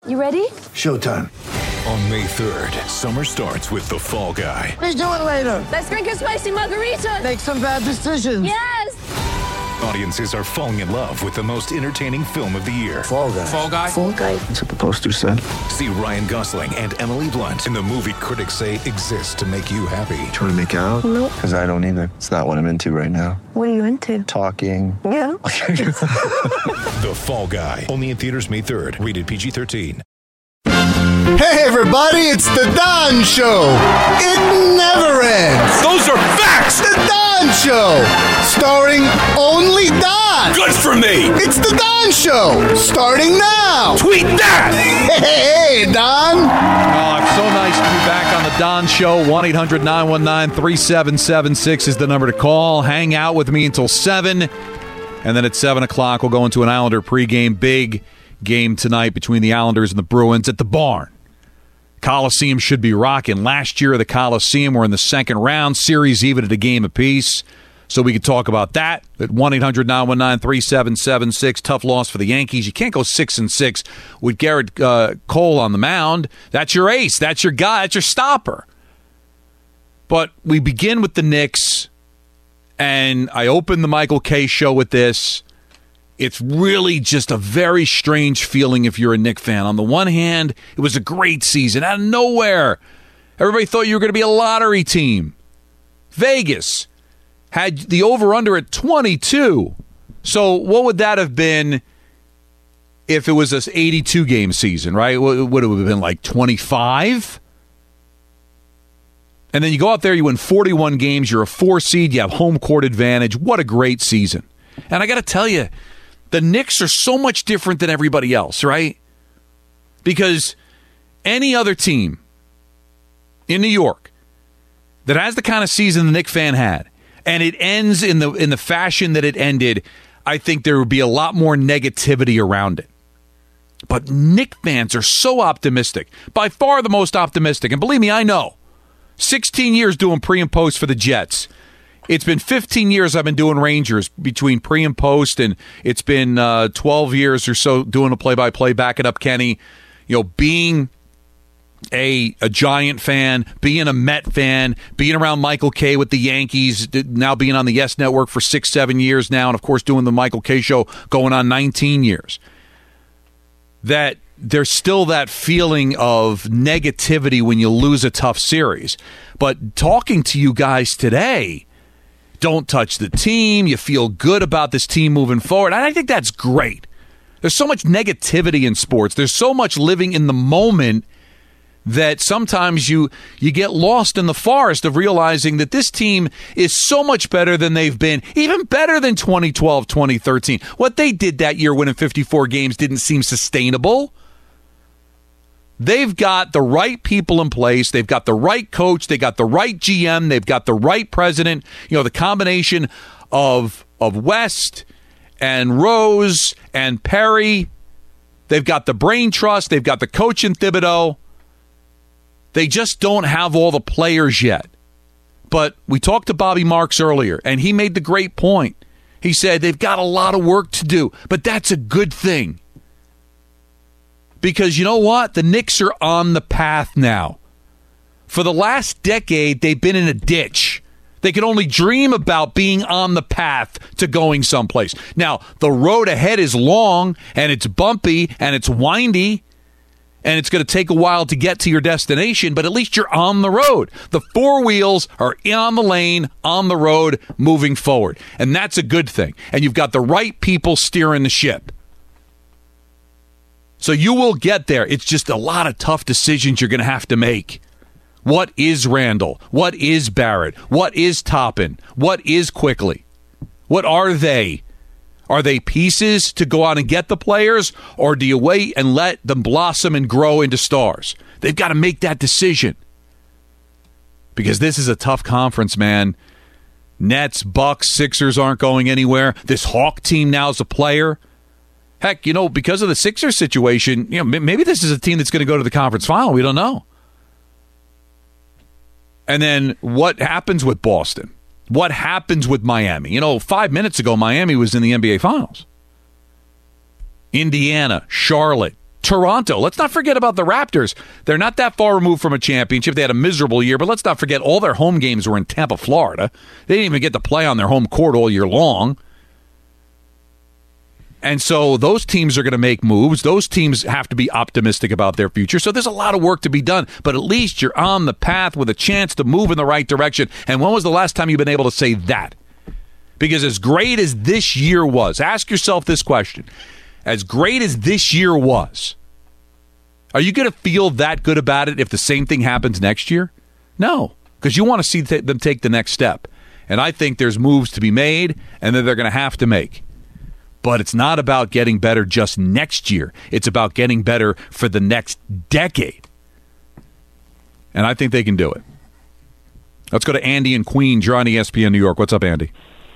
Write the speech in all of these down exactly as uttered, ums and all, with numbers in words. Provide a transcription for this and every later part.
You ready? Showtime. On May third, summer starts with The Fall Guy. Let's do it later. Let's drink a spicy margarita. Make some bad decisions. Yes! Audiences are falling in love with the most entertaining film of the year. Fall Guy. Fall Guy? Fall Guy. That's what the poster said. See Ryan Gosling and Emily Blunt in the movie critics say exists to make you happy. Trying to make it out? Nope. Because I don't either. It's not what I'm into right now. What are you into? Talking. Yeah. The Fall Guy. Only in theaters May third. Rated P G thirteen. Hey everybody, it's the Don Show. It never ends. Those are facts! The Don Show, starring only Don. Good for me! It's the Don Show, starting now. Tweet that! Hey, hey Don. Oh, it's so nice to be back on the Don Show. one eight hundred nine one nine three seven seven six is the number to call. Hang out with me until seven. And then at seven o'clock, we'll go into an Islander pregame. Big game tonight between the Islanders and the Bruins at the Barn. Coliseum should be rocking. Last year, the Coliseum were in the second round. Series even at a game apiece. So we could talk about that at one eight hundred nine one nine three seven seven six. Tough loss for the Yankees. You can't go six and six with Garrett uh, Cole on the mound. That's your ace. That's your guy. That's your stopper. But we begin with the Knicks, and I opened the Michael Kay show with this. It's really just a very strange feeling if you're a Knicks fan. On the one hand, it was a great season. Out of nowhere, everybody thought you were going to be a lottery team. Vegas had the over-under at twenty-two. So what would that have been if it was an eighty-two game season, right? Would it have been like twenty-five? And then you go out there, you win forty-one games, you're a four seed, you have home court advantage. What a great season. And I got to tell you, the Knicks are so much different than everybody else, right? Because any other team in New York that has the kind of season the Knicks fan had, and it ends in the in the fashion that it ended, I think there would be a lot more negativity around it. But Knicks fans are so optimistic, by far the most optimistic. And believe me, I know. sixteen years doing pre and post for the Jets. It's been fifteen years I've been doing Rangers between pre and post, and it's been uh, twelve years or so doing a play-by-play, backing up Kenny. You know, being a a Giant fan, being a Met fan, being around Michael Kay with the Yankees, now being on the Yes Network for six, seven years now, and of course doing the Michael Kay show going on nineteen years. That there's still that feeling of negativity when you lose a tough series. But talking to you guys today, don't touch the team. You feel good about this team moving forward. And I think that's great. There's so much negativity in sports. There's so much living in the moment that sometimes you you get lost in the forest of realizing that this team is so much better than they've been, even better than twenty twelve, twenty thirteen. What they did that year winning fifty-four games didn't seem sustainable. They've got the right people in place. They've got the right coach. They got the right G M. They've got the right president. You know, the combination of of West and Rose and Perry. They've got the brain trust. They've got the coach in Thibodeau. They just don't have all the players yet. But we talked to Bobby Marks earlier, and he made the great point. He said they've got a lot of work to do, but that's a good thing. Because you know what? The Knicks are on the path now. For the last decade, they've been in a ditch. They can only dream about being on the path to going someplace. Now, the road ahead is long, and it's bumpy, and it's windy, and it's going to take a while to get to your destination, but at least you're on the road. The four wheels are on the lane, on the road, moving forward. And that's a good thing. And you've got the right people steering the ship. So you will get there. It's just a lot of tough decisions you're going to have to make. What is Randall? What is Barrett? What is Toppin? What is Quickly? What are they? Are they pieces to go out and get the players, or do you wait and let them blossom and grow into stars? They've got to make that decision. Because this is a tough conference, man. Nets, Bucks, Sixers aren't going anywhere. This Hawk team now is a player. Heck, you know, because of the Sixers situation, you know, maybe this is a team that's going to go to the conference final. We don't know. And then what happens with Boston? What happens with Miami? You know, five minutes ago, Miami was in the N B A Finals. Indiana, Charlotte, Toronto. Let's not forget about the Raptors. They're not that far removed from a championship. They had a miserable year, but let's not forget all their home games were in Tampa, Florida. They didn't even get to play on their home court all year long. And so those teams are going to make moves. Those teams have to be optimistic about their future. So there's a lot of work to be done, but at least you're on the path with a chance to move in the right direction. And when was the last time you've been able to say that? Because as great as this year was, ask yourself this question. As great as this year was, are you going to feel that good about it if the same thing happens next year? No, because you want to see th- them take the next step. And I think there's moves to be made and that they're going to have to make. But it's not about getting better just next year. It's about getting better for the next decade. And I think they can do it. Let's go to Andy and Queens. You're on E S P N New York. What's up, Andy?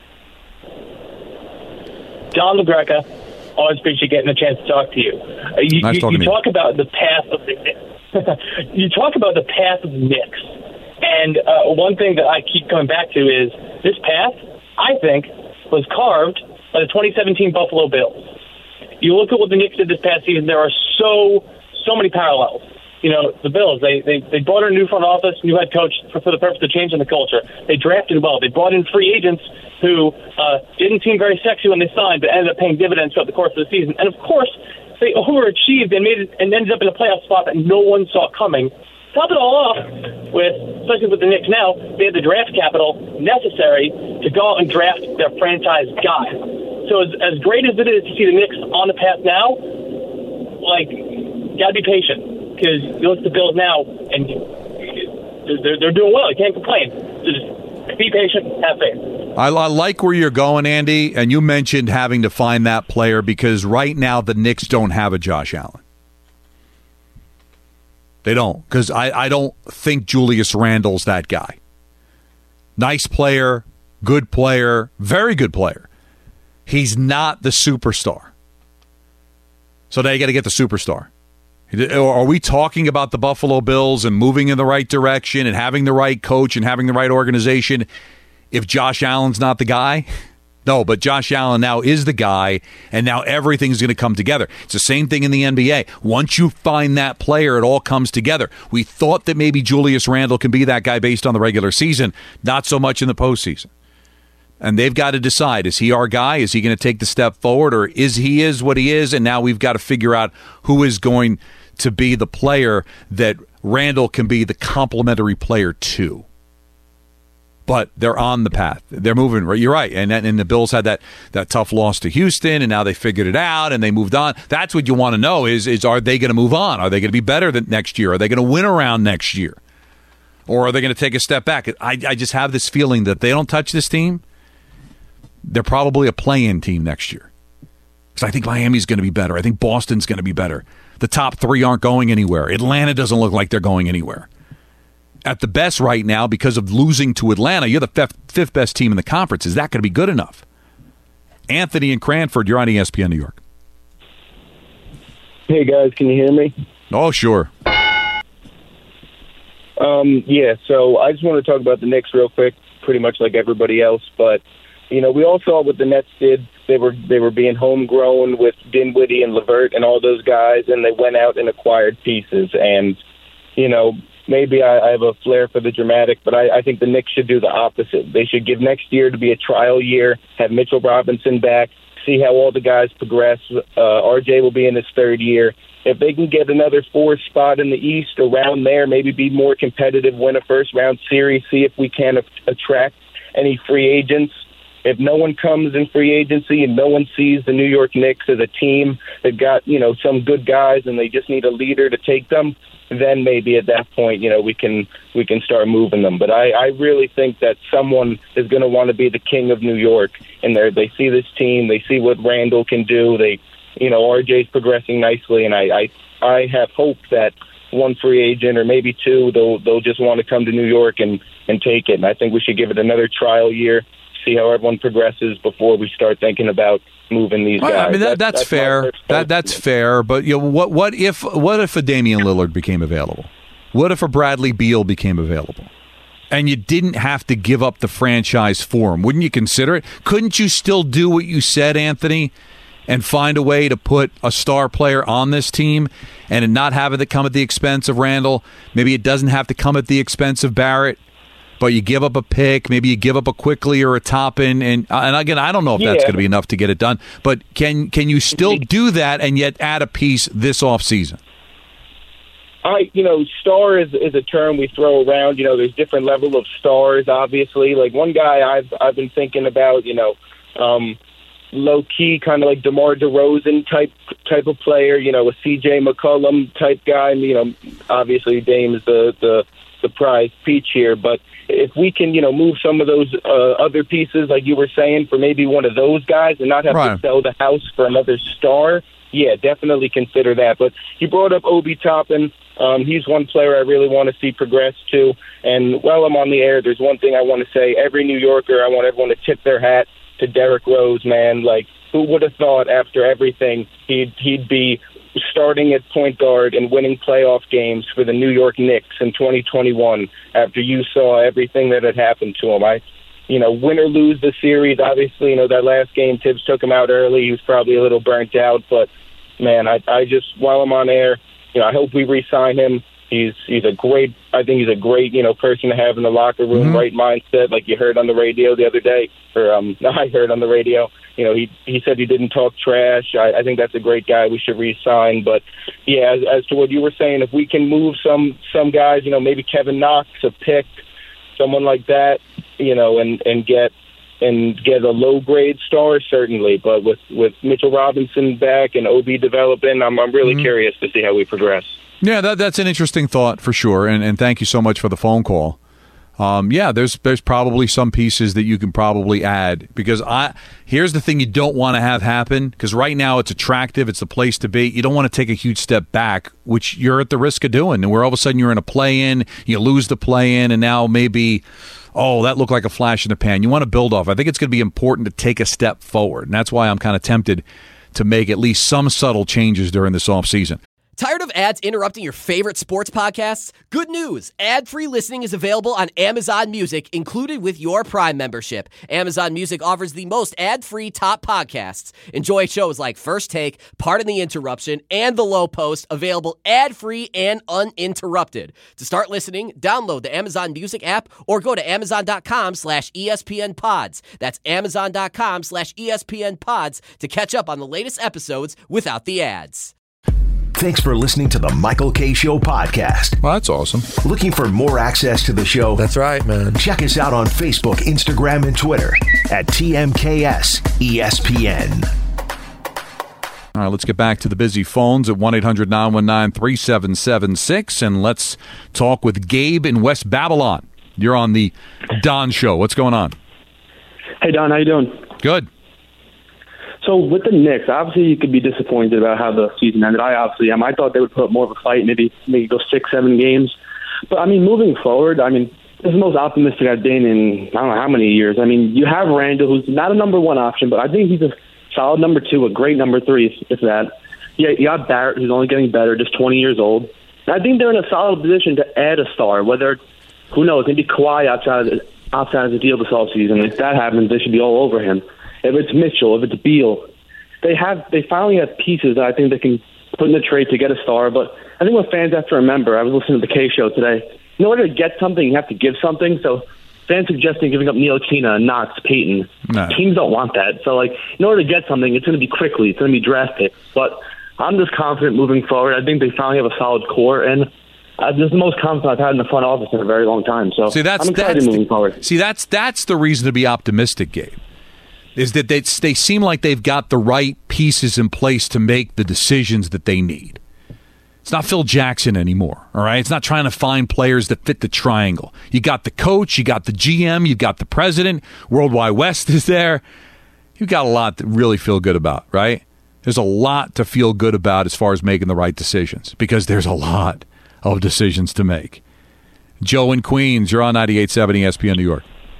John LaGreca, always appreciate getting a chance to talk to you. Uh, you nice you, talking you to talk you. about the path of the you talk about the path of the Knicks, and uh, one thing that I keep coming back to is this path, I think, was carved by the twenty seventeen Buffalo Bills. You look at what the Knicks did this past season, there are so, so many parallels. You know, the Bills, they they, they brought in a new front office, new head coach for, for the purpose of changing the culture. They drafted well. They brought in free agents who uh, didn't seem very sexy when they signed, but ended up paying dividends throughout the course of the season. And, of course, they overachieved and made it, and ended up in a playoff spot that no one saw coming. Top it all off with, especially with the Knicks now, they had the draft capital necessary to go out and draft their franchise guy. So as, as great as it is to see the Knicks on the path now, like, got to be patient. Because you look at the Bills now, and they're, they're doing well. You can't complain. So just be patient, have faith. I, I like where you're going, Andy, and you mentioned having to find that player because right now the Knicks don't have a Josh Allen. They don't, because I, I don't think Julius Randle's that guy. Nice player, good player, very good player. He's not the superstar. So now you got to get the superstar. Are we talking about the Buffalo Bills and moving in the right direction and having the right coach and having the right organization if Josh Allen's not the guy? No, but Josh Allen now is the guy, and now everything's going to come together. It's the same thing in the N B A. Once you find that player, it all comes together. We thought that maybe Julius Randle can be that guy based on the regular season, not so much in the postseason. And they've got to decide, is he our guy? Is he going to take the step forward, or is he is what he is, and now we've got to figure out who is going to be the player that Randle can be the complementary player to. But they're on the path. They're moving. You're right. And and the Bills had that, that tough loss to Houston, and now they figured it out, and they moved on. That's what you want to know is, is are they going to move on? Are they going to be better than next year? Are they going to win around next year? Or are they going to take a step back? I, I just have this feeling that they don't touch this team, they're probably a play-in team next year. Because I think Miami's going to be better. I think Boston's going to be better. The top three aren't going anywhere. Atlanta doesn't look like they're going anywhere. At the best right now, because of losing to Atlanta, you're the fifth, fifth best team in the conference. Is that going to be good enough? Anthony and Cranford, you're on E S P N New York. Hey, guys, can you hear me? Oh, sure. Um, yeah, so I just want to talk about the Knicks real quick, pretty much like everybody else. But, you know, we all saw what the Nets did. They were they were being homegrown with Dinwiddie and LeVert and all those guys, and they went out and acquired pieces. And, you know, maybe I, I have a flair for the dramatic, but I, I think the Knicks should do the opposite. They should give next year to be a trial year, have Mitchell Robinson back, see how all the guys progress. Uh, R J will be in his third year. If they can get another fourth spot in the East around there, maybe be more competitive, win a first-round series, see if we can a- attract any free agents. If no one comes in free agency and no one sees the New York Knicks as a team that got, you know, some good guys and they just need a leader to take them, then maybe at that point, you know, we can we can start moving them. But I, I really think that someone is going to want to be the king of New York, and they they see this team, they see what Randle can do. They, you know, R J's progressing nicely, and I, I I have hope that one free agent or maybe two, they'll they'll just want to come to New York and and take it. And I think we should give it another trial year, see how everyone progresses before we start thinking about moving these guys. I mean, that, That- that's, that's fair. my That that's fair. But you know, what what if what if a Damian Lillard became available? What if a Bradley Beal became available? And you didn't have to give up the franchise for him. Wouldn't you consider it? Couldn't you still do what you said, Anthony, and find a way to put a star player on this team and not have it come at the expense of Randall. Maybe it doesn't have to come at the expense of Barrett, but you give up a pick, maybe you give up a Quickly or a Toppin, and and again, I don't know if yeah. that's going to be enough to get it done, but can can you still do that and yet add a piece this offseason? I, you know, star is is a term we throw around. You know, there's different level of stars, obviously. Like one guy I've I've been thinking about, you know, um, low key, kind of like DeMar DeRozan type type of player. You know, a C J McCollum type guy. And, you know, obviously Dame is the the the prize peach here, but if we can, you know, move some of those uh, other pieces, like you were saying, for maybe one of those guys, and not have right. to sell the house for another star. Yeah, definitely consider that. But you brought up Obi Toppin. Um, he's one player I really want to see progress too. And while I'm on the air, there's one thing I want to say. Every New Yorker, I want everyone to tip their hat to Derrick Rose, man. Like, who would have thought after everything he'd he'd be starting at point guard and winning playoff games for the New York Knicks in twenty twenty-one after you saw everything that had happened to him. I, you know, win or lose the series, obviously, you know, that last game, Tibbs took him out early. He was probably a little burnt out, but man, I, I just, while I'm on air, you know, I hope we re-sign him. He's he's a great, I think he's a great, you know, person to have in the locker room, mm-hmm. right mindset, like you heard on the radio the other day, or um, I heard on the radio. You know, he he said he didn't talk trash. I, I think that's a great guy. We should re-sign. But, yeah, as, as to what you were saying, if we can move some some guys, you know, maybe Kevin Knox, a pick, someone like that, you know, and, and get and get a low-grade star, certainly. But with, with Mitchell Robinson back and O B developing, I'm, I'm really mm-hmm. curious to see how we progress. Yeah, that, that's an interesting thought for sure, and, and thank you so much for the phone call. Um, yeah, there's there's probably some pieces that you can probably add, because I here's the thing you don't want to have happen, because right now it's attractive, it's the place to be. You don't want to take a huge step back, which you're at the risk of doing, and where all of a sudden you're in a play-in, you lose the play-in, and now maybe, oh, that looked like a flash in the pan. You want to build off. I think it's going to be important to take a step forward, and that's why I'm kind of tempted to make at least some subtle changes during this offseason. Tired of ads interrupting your favorite sports podcasts? Good news! Ad-free listening is available on Amazon Music, included with your Prime membership. Amazon Music offers the most ad-free top podcasts. Enjoy shows like First Take, Pardon the Interruption, and The Low Post, available ad-free and uninterrupted. To start listening, download the Amazon Music app or go to amazon.com slash ESPN pods. That's amazon.com slash ESPN pods to catch up on the latest episodes without the ads. Thanks for listening to the Michael Kay Show podcast. Well, that's awesome. Looking for more access to the show? That's right, man. Check us out on Facebook, Instagram, and Twitter at T M K S E S P N. All right, let's get back to the busy phones at one eight hundred nine one nine three seven seven six, and let's talk with Gabe in West Babylon. You're on the Don Show. What's going on? Hey, Don. How you doing? Good. So with the Knicks, obviously you could be disappointed about how the season ended. I obviously am. I thought they would put up more of a fight, maybe maybe go six, seven games. But, I mean, moving forward, I mean, this is the most optimistic I've been in I don't know how many years. I mean, you have Randall, who's not a number one option, but I think he's a solid number two, a great number three, if, if that. Yeah, you got Barrett, who's only getting better, just twenty years old. And I think they're in a solid position to add a star, whether, who knows, maybe Kawhi outside of the, outside of the deal this offseason. If that happens, they should be all over him. If it's Mitchell, if it's Beal, they have they finally have pieces that I think they can put in the trade to get a star. But I think what fans have to remember, I was listening to the K Show today, in order to get something, you have to give something. So fans suggesting giving up Ntilikina, Knox, Payton. No. Teams don't want that. So, like, in order to get something, it's going to be quickly. It's going to be draft picks. But I'm just confident moving forward. I think they finally have a solid core, and Uh, this is the most confidence I've had in the front office in a very long time. So see, that's, I'm excited that's moving the, forward. See, that's that's the reason to be optimistic, Gabe, is that they, they seem like they've got the right pieces in place to make the decisions that they need. It's not Phil Jackson anymore, all right? It's not trying to find players that fit the triangle. You got the coach, you got the G M, you got the president, Worldwide West is there. You've got a lot to really feel good about, right? There's a lot to feel good about as far as making the right decisions, because there's a lot of decisions to make. Joe in Queens, you're on ninety-eight point seven E S P N New York.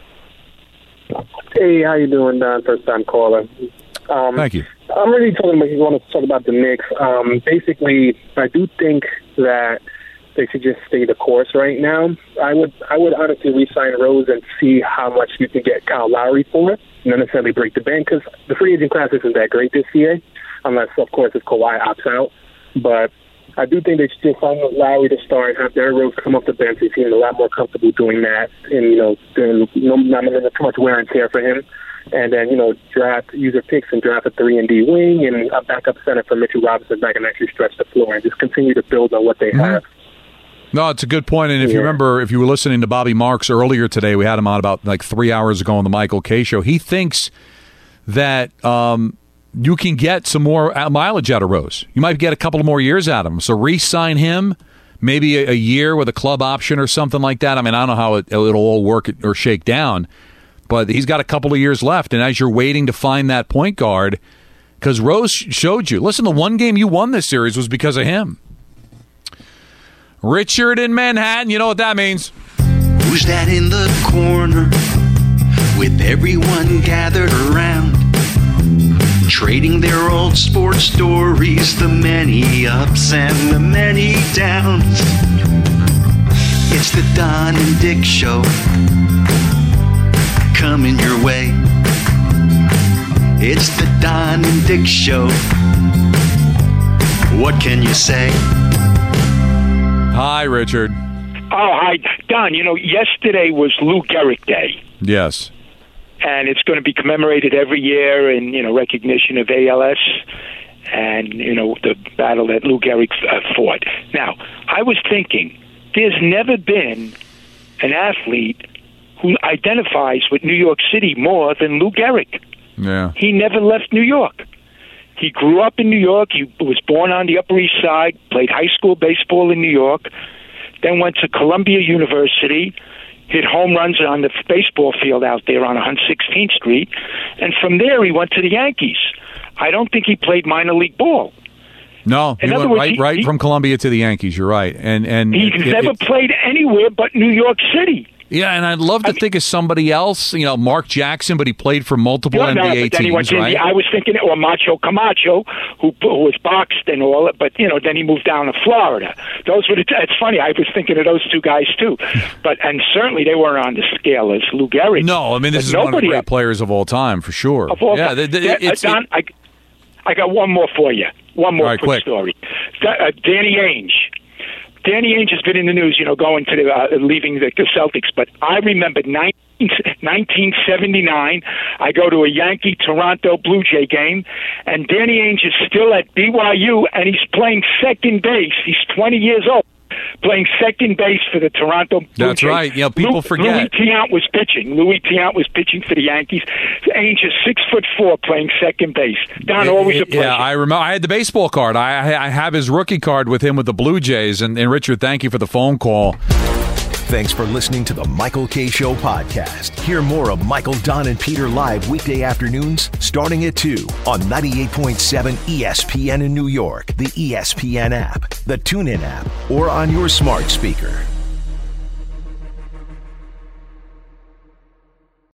Hey, how you doing, Don? First time caller. Um, Thank you. I'm really talking about, you want to talk about the Knicks. Um, basically, I do think that they should just stay the course right now. I would I would honestly re-sign Rose and see how much you can get Kyle Lowry for, not necessarily break the bank, because the free agent class isn't that great this year, unless, of course, if Kawhi opts out. But I do think they should still find Lowry to start, have Derrick Rose come off the bench. He seems a lot more comfortable doing that, and, you know, doing no, not too much wear and tear for him. And then, you know, draft user picks and draft a three and D wing and a backup center for Mitchell Robinson that can actually stretch the floor and just continue to build on what they mm-hmm. have. No, it's a good point. And if yeah. you remember, if you were listening to Bobby Marks earlier today, we had him on about like three hours ago on the Michael Kay Show. He thinks that um, you can get some more mileage out of Rose. You might get a couple of more years out of him. So re-sign him, maybe a, a year with a club option or something like that. I mean, I don't know how it, it'll all work or shake down. But he's got a couple of years left, and as you're waiting to find that point guard, because Rose showed you, listen, the one game you won this series was because of him. Richard in Manhattan, you know what that means. Who's that in the corner with everyone gathered around, trading their old sports stories, the many ups and the many downs? It's the Don and Dick Show, coming your way. It's the Don and Dick Show. What can you say? Hi, Richard. Oh, hi. Don, you know, yesterday was Lou Gehrig Day. Yes. And it's going to be commemorated every year in, you know, recognition of A L S and, you know, the battle that Lou Gehrig uh, fought. Now, I was thinking, there's never been an athlete who identifies with New York City more than Lou Gehrig. Yeah. He never left New York. He grew up in New York. He was born on the Upper East Side, played high school baseball in New York, then went to Columbia University, hit home runs on the baseball field out there on one hundred sixteenth Street, and from there he went to the Yankees. I don't think he played minor league ball. No, he went words, right, he, right he, from Columbia to the Yankees. You're right, and and he's it, never it, played anywhere but New York City. Yeah, and I'd love to I think mean, of somebody else, you know, Mark Jackson, but he played for multiple no, N B A no, but then teams, he went to right? India. I was thinking, or Macho Camacho, who, who was boxed and all, but, you know, then he moved down to Florida. Those were the, it's funny, I was thinking of those two guys, too. But, and certainly they weren't on the scale as Lou Gehrig. No, I mean, this but is one of the great else. players of all time, for sure. Of all yeah, time. The, the, yeah, it's, Don, it, I, I got one more for you. One more right, quick, quick story. Uh, Danny Ainge. Danny Ainge has been in the news, you know, going to the, uh, leaving the, the Celtics. But I remember nineteen seventy-nine, I go to a Yankee-Toronto Blue Jay game, and Danny Ainge is still at B Y U, and he's playing second base. He's twenty years old, playing second base for the Toronto Blue That's Jays. right. You know, people Lou, forget. Louis Tiant was pitching. Louis Tiant was pitching for the Yankees. Ainge is six foot four, playing second base. Don, always a pleasure. Yeah, I remember. I had the baseball card. I I have his rookie card with him with the Blue Jays. And, and Richard, thank you for the phone call. Thanks for listening to the Michael Kay Show podcast. Hear more of Michael, Don, and Peter live weekday afternoons starting at two on ninety-eight point seven E S P N in New York, the E S P N app, the TuneIn app, or on your smart speaker.